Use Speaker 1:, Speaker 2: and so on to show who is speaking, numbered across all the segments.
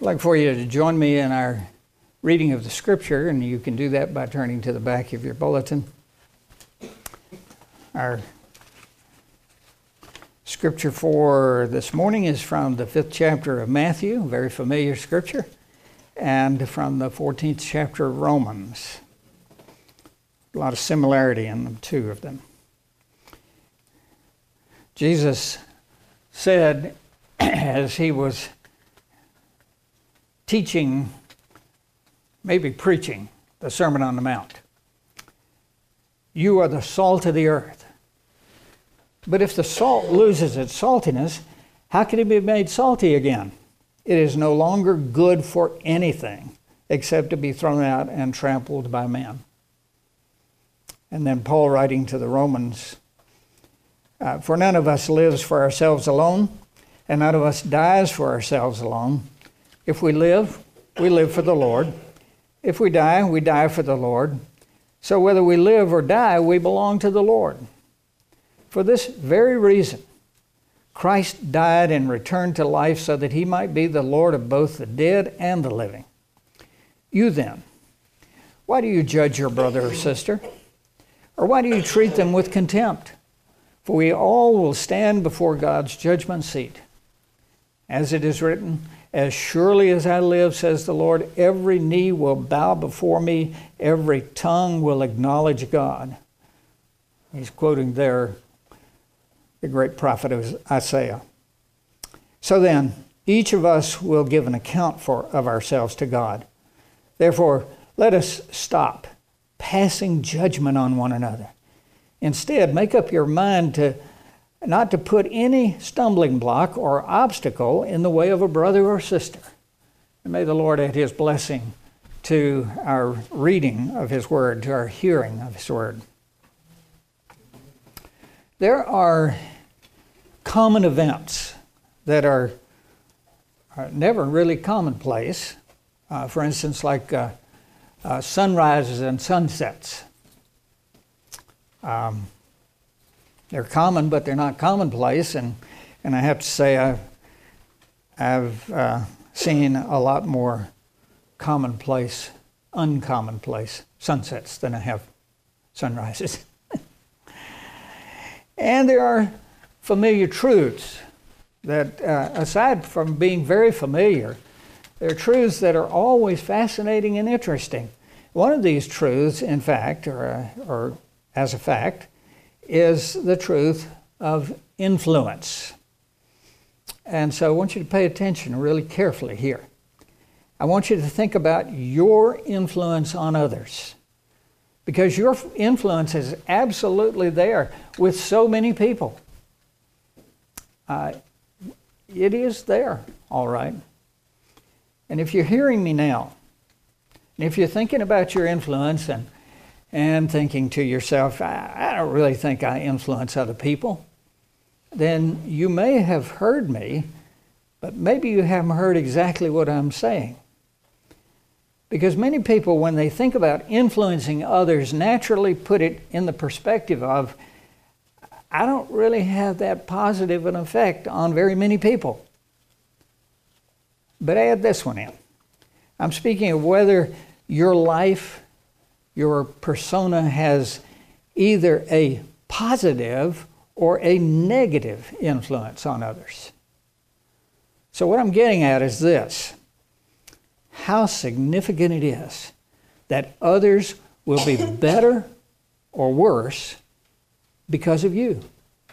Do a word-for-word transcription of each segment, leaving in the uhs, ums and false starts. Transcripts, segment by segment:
Speaker 1: I'd like for you to join me in our reading of the Scripture, and you can do that by turning to the back of your bulletin. Our Scripture for this morning is from the fifth chapter of Matthew, a very familiar Scripture, and from the fourteenth chapter of Romans. A lot of similarity in the two of them. Jesus said, as he was teaching, maybe preaching, the Sermon on the Mount, "You are the salt of the earth. But if the salt loses its saltiness, how can it be made salty again? It is no longer good for anything except to be thrown out and trampled by men." And then Paul, writing to the Romans, uh, "For none of us lives for ourselves alone, and none of us dies for ourselves alone. If we live, we live for the Lord. If we die, we die for the Lord. So whether we live or die, we belong to the Lord. For this very reason, Christ died and returned to life so that he might be the Lord of both the dead and the living. You then, why do you judge your brother or sister? Or why do you treat them with contempt? For we all will stand before God's judgment seat. As it is written, as surely as I live, says the Lord, every knee will bow before me, every tongue will acknowledge God." He's quoting there the great prophet Isaiah. "So then, each of us will give an account for of ourselves to God. Therefore, let us stop passing judgment on one another. Instead, make up your mind to not to put any stumbling block or obstacle in the way of a brother or sister." And may the Lord add his blessing to our reading of his word, to our hearing of his word. There are common events that are, are never really commonplace. Uh, for instance, like uh, uh, sunrises and sunsets. Um, they're common, but they're not commonplace. And, and I have to say, I've, I've uh, seen a lot more commonplace, uncommonplace sunsets than I have sunrises. And there are familiar truths that, uh, aside from being very familiar, there are truths that are always fascinating and interesting. One of these truths, in fact, or, uh, or as a fact, is the truth of influence. And so I want you to pay attention really carefully here. I want you to think about your influence on others, because your influence is absolutely there with so many people. Uh, it is there, all right. And if you're hearing me now, and if you're thinking about your influence and, and thinking to yourself, I, I don't really think I influence other people, then you may have heard me, but maybe you haven't heard exactly what I'm saying. Because many people, when they think about influencing others, naturally put it in the perspective of, I don't really have that positive an effect on very many people. But add this one in. I'm speaking of whether your life, your persona has either a positive or a negative influence on others. So what I'm getting at is this: how significant it is that others will be better or worse because of you.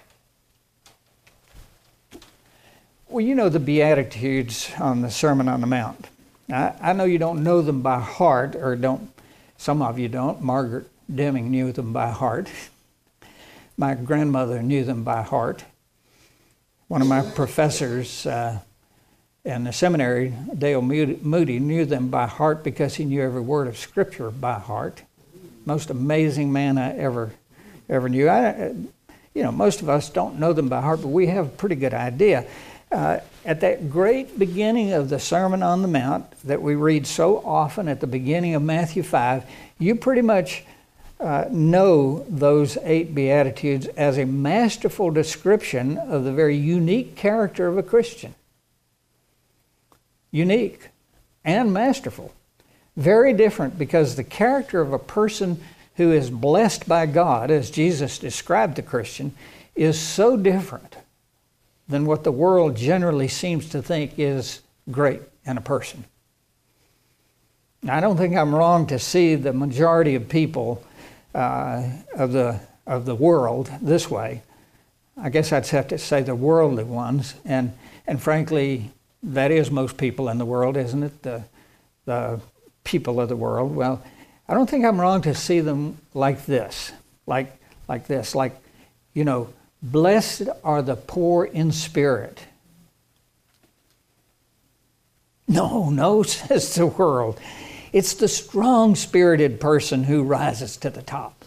Speaker 1: Well, you know the Beatitudes on the Sermon on the Mount. I, I know you don't know them by heart, or don't. Some of you don't. Margaret Deming knew them by heart. My grandmother knew them by heart. One of my professors uh, in the seminary, Dale Moody, knew them by heart because he knew every word of Scripture by heart. Most amazing man I ever ever knew. I, you know, most of us don't know them by heart, but we have a pretty good idea. Uh, at that great beginning of the Sermon on the Mount that we read so often at the beginning of Matthew five, you pretty much uh, know those eight Beatitudes as a masterful description of the very unique character of a Christian. Unique. and masterful. Very different, because the character of a person who is blessed by God, as Jesus described the Christian, is so different than what the world generally seems to think is great in a person. Now, I don't think I'm wrong to see the majority of people uh, of the of the world this way. I guess I'd have to say the worldly ones, and and frankly, that is most people in the world, isn't it? The the people of the world. Well, I don't think I'm wrong to see them like this, like like this, like, you know, blessed are the poor in spirit. No, no, says the world. It's the strong-spirited person who rises to the top.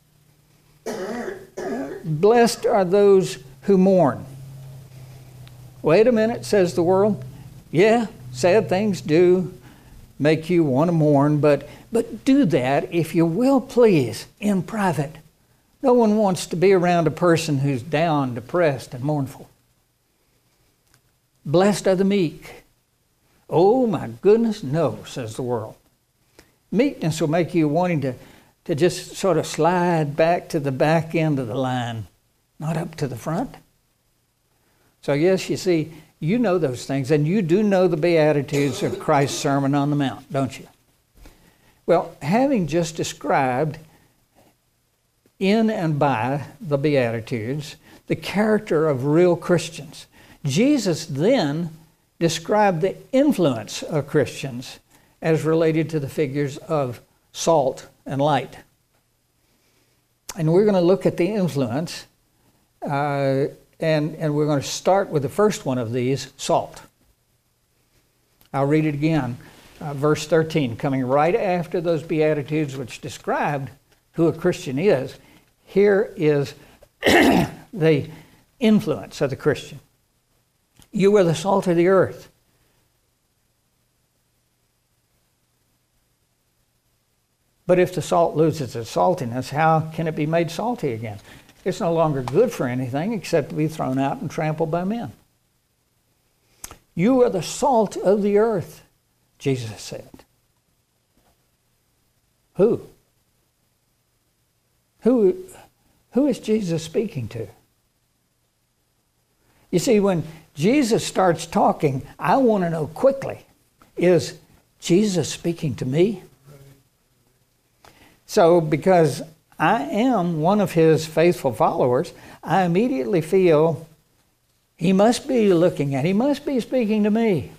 Speaker 1: Blessed are those who mourn. Wait a minute, says the world. Yeah, sad things do make you want to mourn, but, but do that, if you will, please, in private. No one wants to be around a person who's down, depressed, and mournful. Blessed are the meek. Oh, my goodness, no, says the world. Meekness will make you wanting to, to just sort of slide back to the back end of the line, not up to the front. So yes, you see, you know those things, and you do know the Beatitudes of Christ's Sermon on the Mount, don't you? Well, having just described in and by the Beatitudes the character of real Christians, Jesus then described the influence of Christians as related to the figures of salt and light. And we're going to look at the influence, uh, and, and we're going to start with the first one of these, salt. I'll read it again, uh, verse thirteen, coming right after those Beatitudes which described who a Christian is. Here is the influence of the Christian. You are the salt of the earth. But if the salt loses its saltiness, how can it be made salty again? It's no longer good for anything except to be thrown out and trampled by men. You are the salt of the earth, Jesus said. Who? Who, who is Jesus speaking to? You see, when Jesus starts talking, I want to know quickly, is Jesus speaking to me? So, because I am one of his faithful followers, I immediately feel he must be looking at, he must be speaking to me.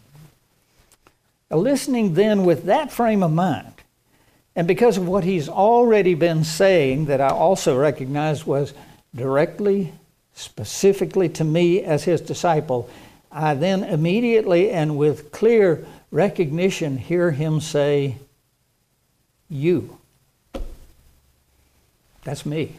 Speaker 1: Listening then with that frame of mind, and because of what he's already been saying that I also recognize was directly, specifically to me as his disciple, I then immediately and with clear recognition hear him say, you. That's me.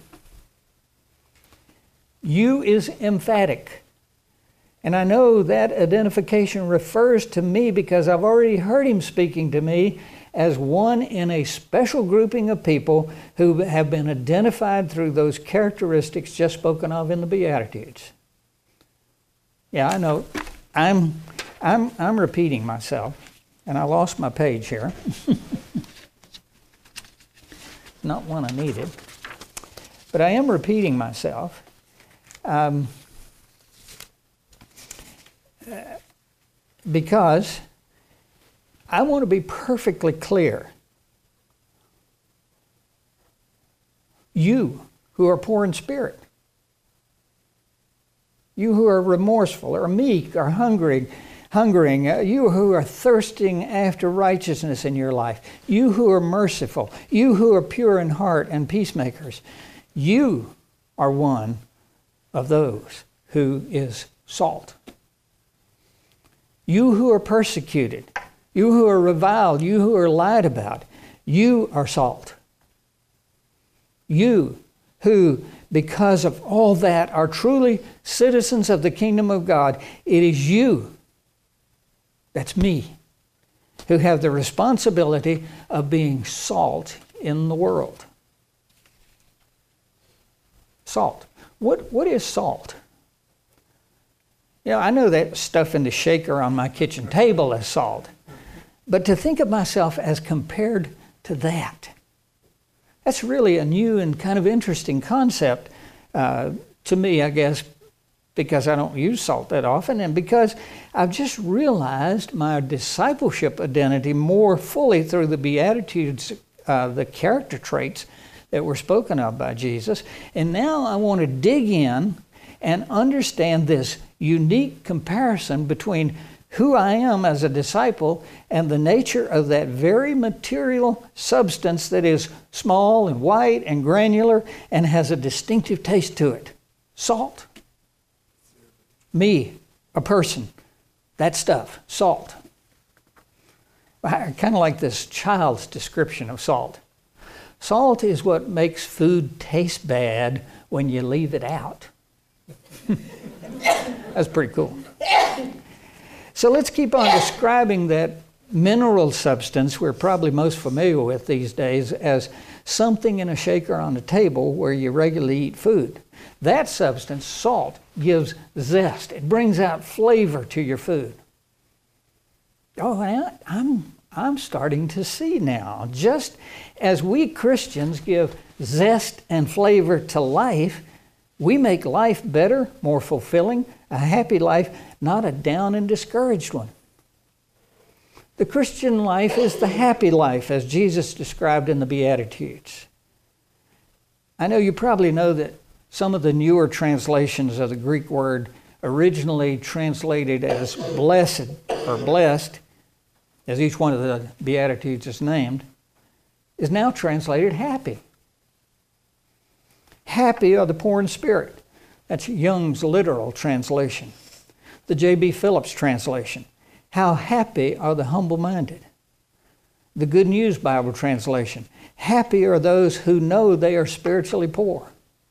Speaker 1: You is emphatic. And I know that identification refers to me because I've already heard him speaking to me as one in a special grouping of people who have been identified through those characteristics just spoken of in the Beatitudes. Yeah, I know. I'm, I'm, I'm repeating myself, and I lost my page here. Not one I needed. But I am repeating myself um, because I want to be perfectly clear. You who are poor in spirit, you who are remorseful or meek or hungry, hungering, uh, you who are thirsting after righteousness in your life, you who are merciful, you who are pure in heart and peacemakers, you are one of those who is salt. You who are persecuted, you who are reviled, you who are lied about, you are salt. You who, because of all that, are truly citizens of the kingdom of God, it is you, that's me, who have the responsibility of being salt in the world. Salt. What, what is salt? You know, I know that stuff in the shaker on my kitchen table is salt. But to think of myself as compared to that, that's really a new and kind of interesting concept uh, to me, I guess, because I don't use salt that often, and because I've just realized my discipleship identity more fully through the Beatitudes, uh, the character traits that were spoken of by Jesus. And now I want to dig in and understand this unique comparison between who I am as a disciple and the nature of that very material substance that is small and white and granular and has a distinctive taste to it. Salt. Me, a person. That stuff, salt. I kind of like this child's description of salt. Salt is what makes food taste bad when you leave it out. That's pretty cool. So let's keep on describing that mineral substance we're probably most familiar with these days as something in a shaker on the table where you regularly eat food. That substance, salt, gives zest. It brings out flavor to your food. Oh, I'm, I'm starting to see now. Just as we Christians give zest and flavor to life, we make life better, more fulfilling, a happy life, not a down and discouraged one. The Christian life is the happy life, as Jesus described in the Beatitudes. I know you probably know that some of the newer translations of the Greek word, originally translated as blessed or blessed, as each one of the Beatitudes is named, is now translated happy. Happy are the poor in spirit. That's Young's literal translation. The J B Phillips translation, how happy are the humble-minded. The Good News Bible translation, happy are those who know they are spiritually poor.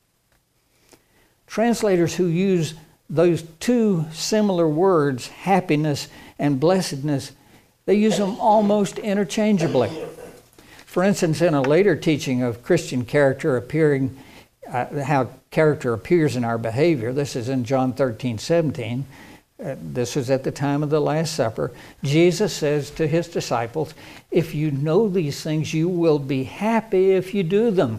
Speaker 1: Translators who use those two similar words, happiness and blessedness, they use them almost interchangeably. For instance, in a later teaching of Christian character appearing, uh, how character appears in our behavior, this is in John thirteen seventeen, uh, this was at the time of the Last Supper, Jesus says to his disciples, if you know these things, you will be happy if you do them.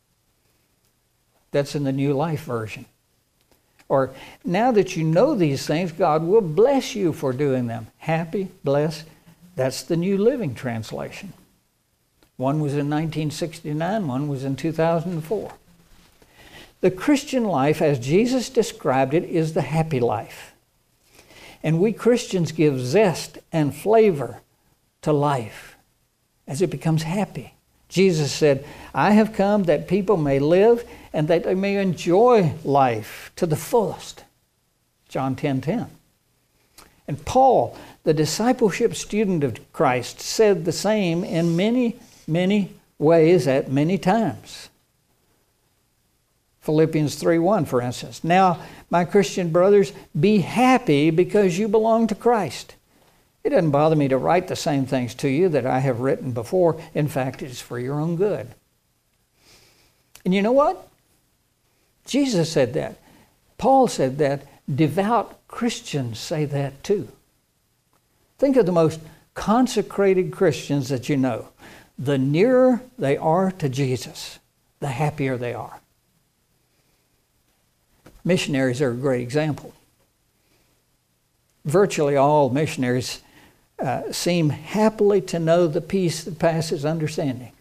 Speaker 1: That's in the New Life Version. Or, now that you know these things, God will bless you for doing them. Happy, blessed, that's the New Living Translation. One was in nineteen sixty-nine, one was in two thousand four. The Christian life, as Jesus described it, is the happy life. And we Christians give zest and flavor to life as it becomes happy. Jesus said, I have come that people may live and that they may enjoy life to the fullest. John ten ten. And Paul, the discipleship student of Christ, said the same in many, many ways at many times. Philippians three one, for instance. Now, my Christian brothers, be happy because you belong to Christ. It doesn't bother me to write the same things to you that I have written before. In fact, it's for your own good. And you know what? Jesus said that. Paul said that. Devout Christians say that too. Think of the most consecrated Christians that you know. The nearer they are to Jesus, the happier they are. Missionaries are a great example. Virtually all missionaries uh, seem happily to know the peace that passes understanding.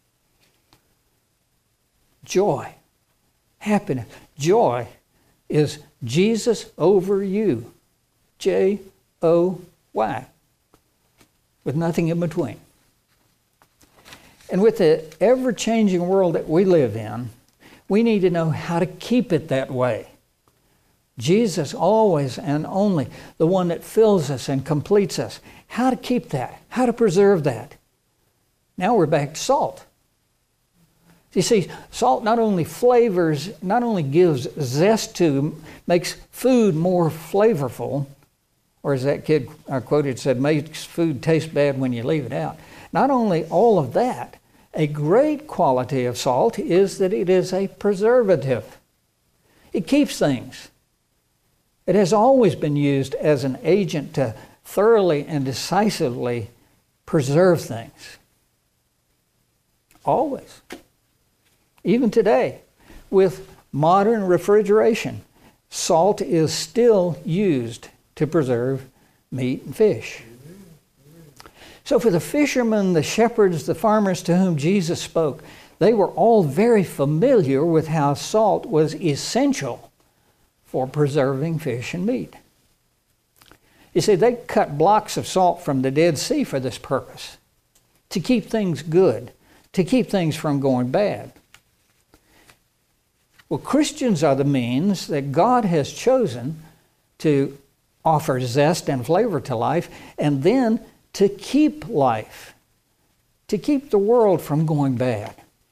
Speaker 1: Joy, happiness, joy is Jesus over you. J O Y. With nothing in between. And with the ever-changing world that we live in, we need to know how to keep it that way. Jesus always and only the one that fills us and completes us. How to keep that, how to preserve that. Now we're back to salt. You see, salt not only flavors, not only gives zest to, makes food more flavorful, or as that kid I quoted said, makes food taste bad when you leave it out. Not only all of that, a great quality of salt is that it is a preservative. It keeps things. It has always been used as an agent to thoroughly and decisively preserve things. Always. Even today, with modern refrigeration, salt is still used to preserve meat and fish. So for the fishermen, the shepherds, the farmers to whom Jesus spoke, they were all very familiar with how salt was essential for preserving fish and meat. You see, they cut blocks of salt from the Dead Sea for this purpose, to keep things good, to keep things from going bad. Well, Christians are the means that God has chosen to offer zest and flavor to life, and then to keep life, to keep the world from going bad.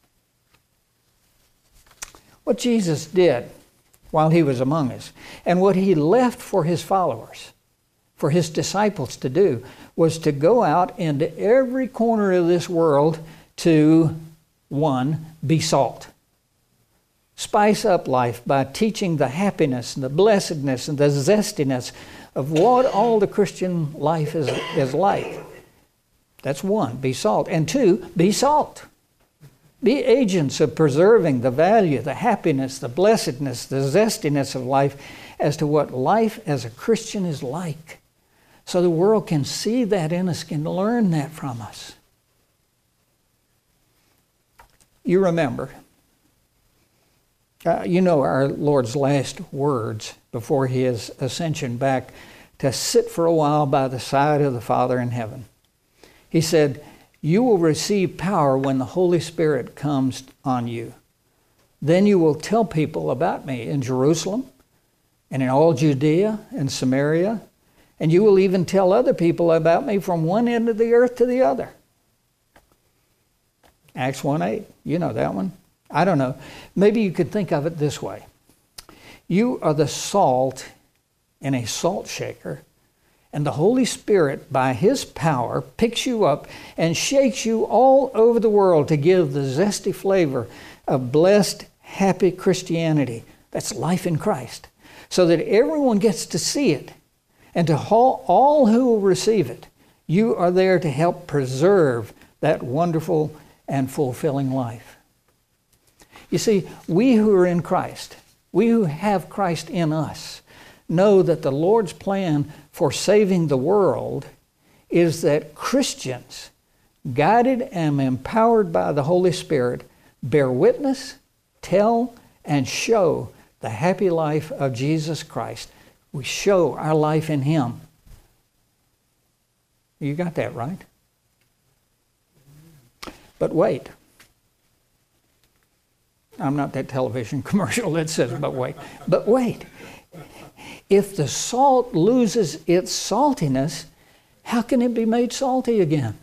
Speaker 1: What Jesus did while he was among us, and what he left for his followers, for his disciples to do, was to go out into every corner of this world to, one, be salt. Spice up life by teaching the happiness and the blessedness and the zestiness of what all the Christian life is, is like. That's one, be salt. And two, be salt. Be agents of preserving the value, the happiness, the blessedness, the zestiness of life as to what life as a Christian is like. So the world can see that in us, can learn that from us. You remember, uh, you know our Lord's last words before his ascension back to sit for a while by the side of the Father in heaven. He said, "You will receive power when the Holy Spirit comes on you. Then you will tell people about me in Jerusalem and in all Judea and Samaria, and you will even tell other people about me from one end of the earth to the other." Acts one eight, you know that one. I don't know. Maybe you could think of it this way. You are the salt in a salt shaker, and the Holy Spirit, by his power, picks you up and shakes you all over the world to give the zesty flavor of blessed, happy Christianity. That's life in Christ. So that everyone gets to see it. And to all who will receive it, you are there to help preserve that wonderful and fulfilling life. You see, we who are in Christ, we who have Christ in us, know that the Lord's plan for saving the world is that Christians, guided and empowered by the Holy Spirit, bear witness, tell, and show the happy life of Jesus Christ. We show our life in him. You got that right? But wait. I'm not that television commercial that says, but wait. But wait. If the salt loses its saltiness, how can it be made salty again?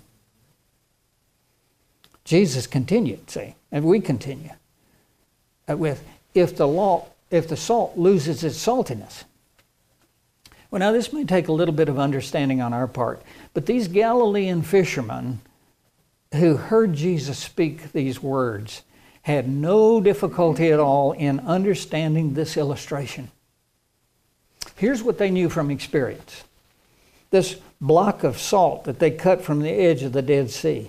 Speaker 1: Jesus continued, see, and we continue with, if the law, if the salt loses its saltiness. Well, now this may take a little bit of understanding on our part, but these Galilean fishermen who heard Jesus speak these words had no difficulty at all in understanding this illustration. Here's what they knew from experience. This block of salt that they cut from the edge of the Dead Sea.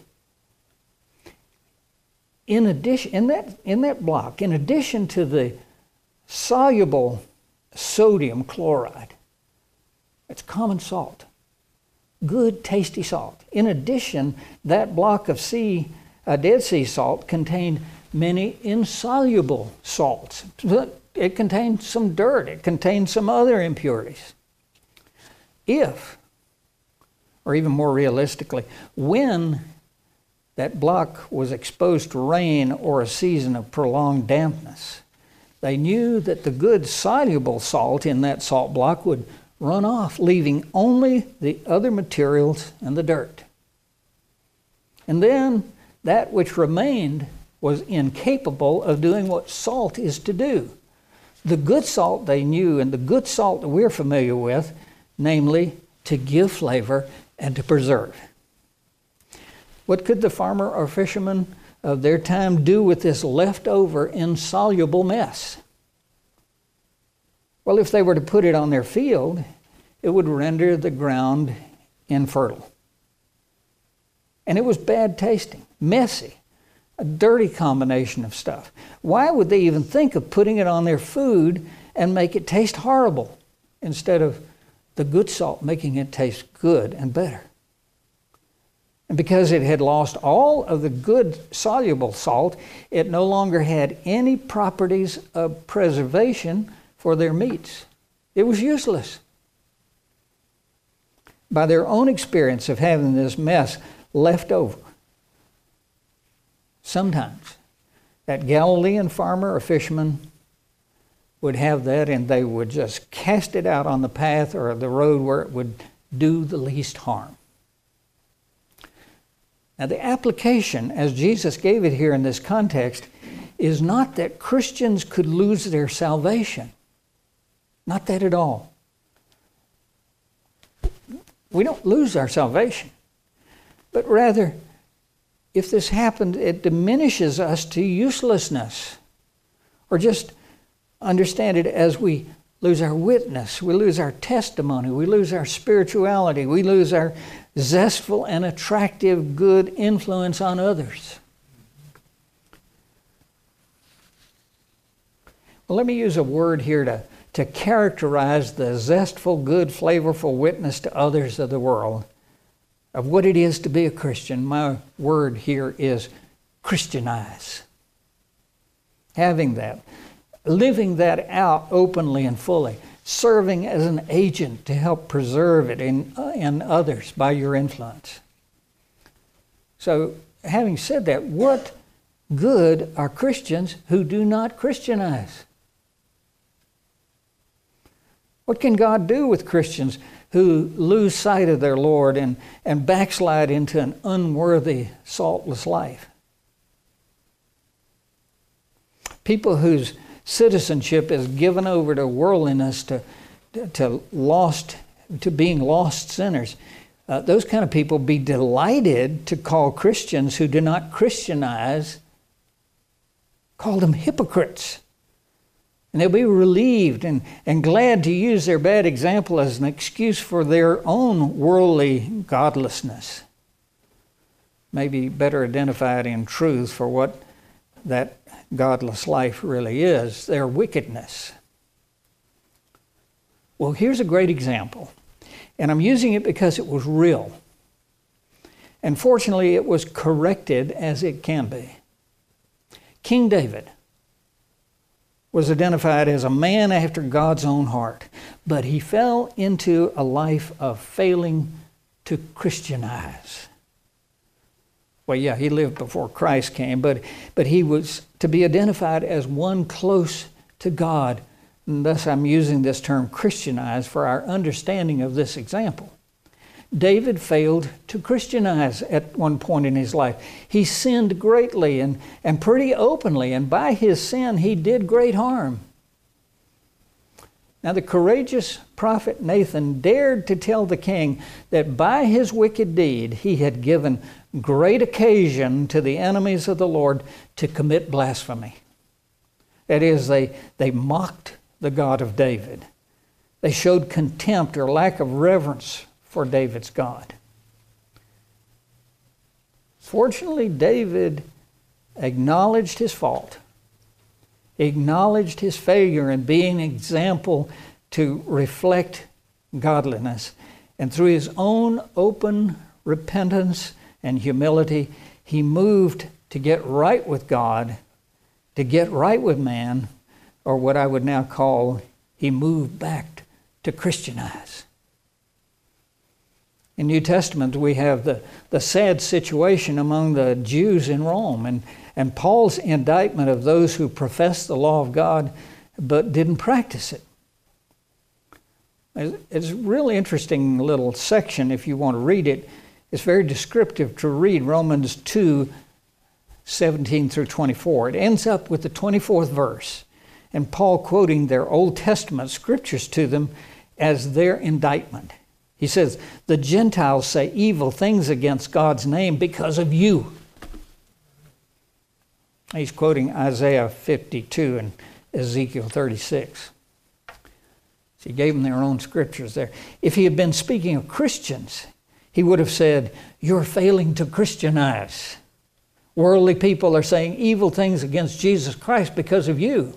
Speaker 1: In addition, in that, in that block, in addition to the soluble sodium chloride, it's common salt. Good, tasty salt. In addition, that block of sea, uh, Dead Sea salt contained many insoluble salts. It contained some dirt. It contained some other impurities. If, or even more realistically, when that block was exposed to rain or a season of prolonged dampness, they knew that the good soluble salt in that salt block would run off, leaving only the other materials and the dirt. And then that which remained was incapable of doing what salt is to do. The good salt they knew, and the good salt that we're familiar with, namely to give flavor and to preserve. What could the farmer or fisherman of their time do with this leftover insoluble mess? Well, if they were to put it on their field, it would render the ground infertile. And it was bad tasting, messy, a dirty combination of stuff. Why would they even think of putting it on their food and make it taste horrible instead of the good salt making it taste good and better? And because it had lost all of the good soluble salt, it no longer had any properties of preservation for their meats. It was useless. By their own experience of having this mess left over, sometimes that Galilean farmer or fisherman would have that and they would just cast it out on the path or the road where it would do the least harm. Now, the application, as Jesus gave it here in this context, is not that Christians could lose their salvation. Not that at all. We don't lose our salvation. But rather, if this happened, it diminishes us to uselessness. Or just understand it as we lose our witness, we lose our testimony, we lose our spirituality, we lose our zestful and attractive good influence on others. Well, let me use a word here to, to characterize the zestful, good, flavorful witness to others of the world of what it is to be a Christian. My word here is Christianize. Having that, living that out openly and fully, serving as an agent to help preserve it in, uh, in others by your influence. So, having said that, what good are Christians who do not Christianize? What can God do with Christians who lose sight of their Lord and, and backslide into an unworthy, saltless life? People whose citizenship is given over to worldliness, to, to lost, to being lost sinners. Uh, those kind of people be delighted to call Christians who do not Christianize, call them hypocrites. And they'll be relieved and, and glad to use their bad example as an excuse for their own worldly godlessness. Maybe better identified in truth for what that godless life really is, their wickedness. Well, here's a great example. And I'm using it because it was real. And fortunately, it was corrected as it can be. King David was identified as a man after God's own heart, but he fell into a life of failing to Christianize. Well, yeah, he lived before Christ came, but, but he was to be identified as one close to God. And thus I'm using this term Christianize for our understanding of this example. David failed to Christianize at one point in his life. He sinned greatly and, and pretty openly, and by his sin he did great harm. Now the courageous prophet Nathan dared to tell the king that by his wicked deed he had given great occasion to the enemies of the Lord to commit blasphemy. That is, they, they mocked the God of David. They showed contempt or lack of reverence for David's God. Fortunately, David acknowledged his fault, acknowledged his failure in being an example to reflect godliness, and through his own open repentance and humility, he moved to get right with God, to get right with man, or what I would now call, he moved back to Christianize. In New Testament, we have the, the sad situation among the Jews in Rome, and, and Paul's indictment of those who profess the law of God but didn't practice it. It's a really interesting little section if you want to read it. It's very descriptive to read Romans two, seventeen through twenty-four. It ends up with the twenty-fourth verse, and Paul quoting their Old Testament scriptures to them as their indictment. He says, the Gentiles say evil things against God's name because of you. He's quoting Isaiah fifty-two and Ezekiel thirty-six. So he gave them their own scriptures there. If he had been speaking of Christians, He would have said, you're failing to Christianize. Worldly people are saying evil things against Jesus Christ because of you.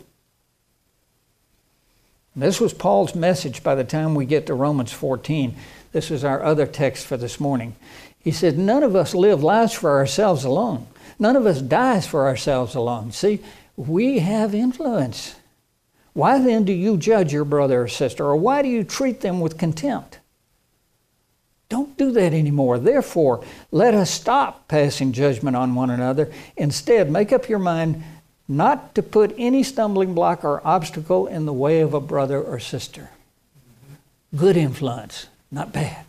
Speaker 1: This was Paul's message by the time we get to Romans fourteen. This is our other text for this morning. He said, none of us live lives for ourselves alone. None of us dies for ourselves alone. See, we have influence. Why then do you judge your brother or sister, or why do you treat them with contempt? Don't do that anymore. Therefore, let us stop passing judgment on one another. Instead, make up your mind not to put any stumbling block or obstacle in the way of a brother or sister. Good influence, not bad.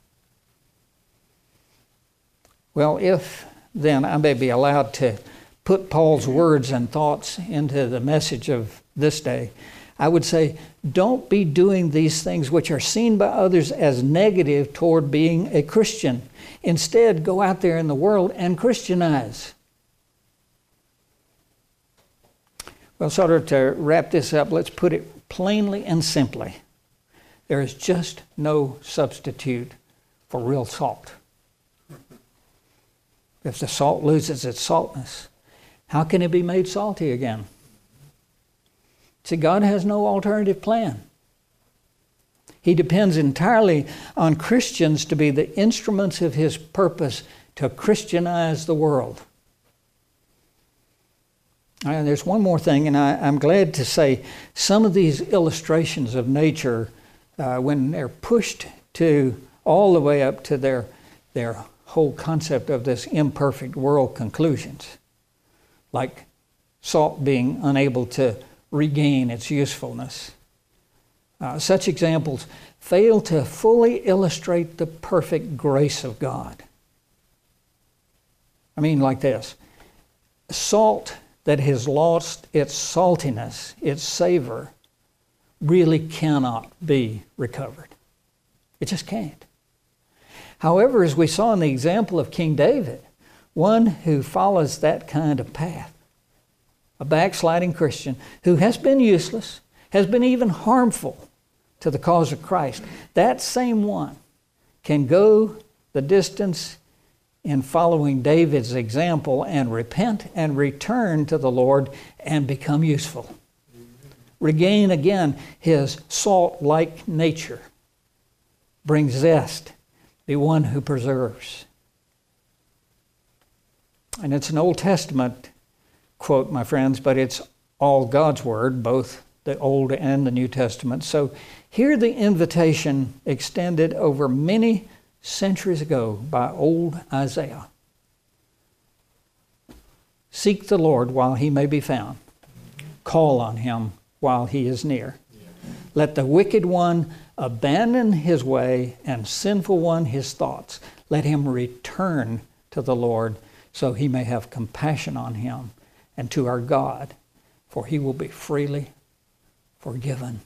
Speaker 1: Well, if then I may be allowed to put Paul's words and thoughts into the message of this day, I would say, don't be doing these things which are seen by others as negative toward being a Christian. Instead, go out there in the world and Christianize. Well, sort of to wrap this up, let's put it plainly and simply. There is just no substitute for real salt. If the salt loses its saltness, how can it be made salty again? See, God has no alternative plan. He depends entirely on Christians to be the instruments of His purpose to Christianize the world. And there's one more thing, and I, I'm glad to say some of these illustrations of nature, uh, when they're pushed to all the way up to their, their whole concept of this imperfect world conclusions, like salt being unable to regain its usefulness. Uh, such examples fail to fully illustrate the perfect grace of God. I mean, like this. Salt that has lost its saltiness, its savor, really cannot be recovered. It just can't. However, as we saw in the example of King David, one who follows that kind of path, a backsliding Christian who has been useless, has been even harmful to the cause of Christ, that same one can go the distance in following David's example and repent and return to the Lord and become useful. Regain again his salt-like nature. Bring zest. Be one who preserves. And it's an Old Testament quote, my friends, but it's all God's Word, both the Old and the New Testament. So hear the invitation extended over many centuries ago by old Isaiah. Seek the Lord while He may be found. Call on Him while He is near. Let the wicked one abandon his way and sinful one his thoughts. Let him return to the Lord so He may have compassion on him, and to our God, for He will be freely forgiven.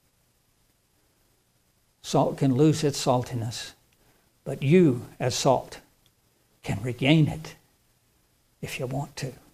Speaker 1: Salt can lose its saltiness, but you, as salt, can regain it if you want to.